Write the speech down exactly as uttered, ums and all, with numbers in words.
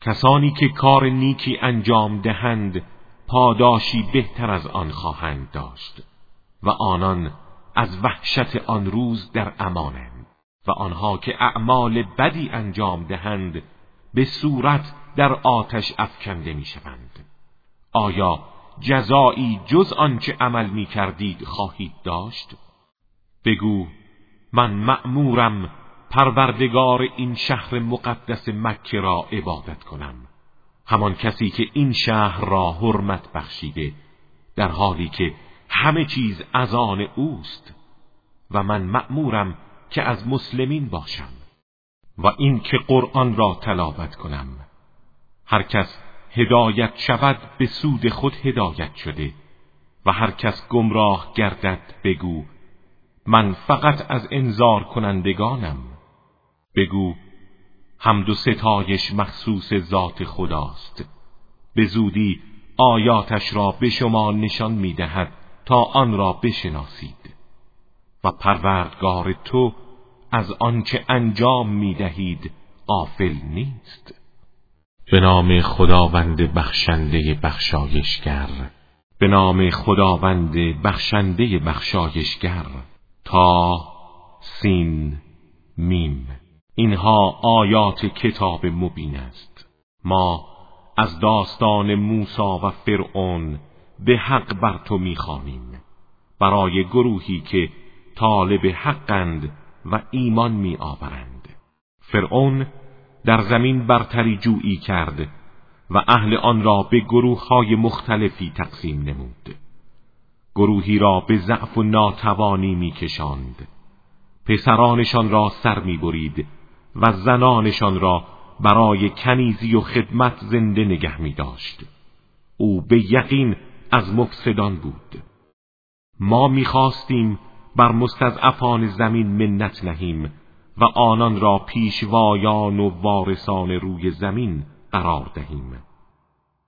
کسانی که کار نیکی انجام دهند پاداشی بهتر از آن خواهند داشت و آنان از وحشت آن روز در امانند و آنها که اعمال بدی انجام دهند به صورت در آتش افکنده می شوند. آیا جزایی جز آنچه عمل می کردید خواهید داشت؟ بگو من مأمورم پروردگار این شهر مقدس مکه را عبادت کنم، همان کسی که این شهر را حرمت بخشیده در حالی که همه چیز از آن اوست، و من مأمورم که از مسلمین باشم و این که قرآن را تلاوت کنم. هر کس هدایت شود به سود خود هدایت شده و هر کس گمراه گردد بگو من فقط از انذار کنندگانم. بگو حمد و ستایش مخصوص ذات خداست، به زودی آیاتش را به شما نشان می‌دهد تا آن را بشناسید و پروردگار تو از آنچه انجام می‌دهید غافل نیست. به نام خداوند بخشنده بخشایشگر. به نام خداوند بخشنده بخشایشگر. تا سین میم. اینها آیات کتاب مبین است. ما از داستان موسی و فرعون به حق بر تو می‌خوانیم برای گروهی که طالب حقند و ایمان می آورند. فرعون در زمین برتری جویی کرد و اهل آن را به گروه‌های مختلفی تقسیم نمود. گروهی را به ضعف و ناتوانی می کشاند، پسرانشان را سر می برید و زنانشان را برای کنیزی و خدمت زنده نگه می داشت. او به یقین از مفسدان بود. ما می خواستیم بر مستضعفان زمین منت نهیم و آنان را پیشوایان و وارثان روی زمین قرار دهیم.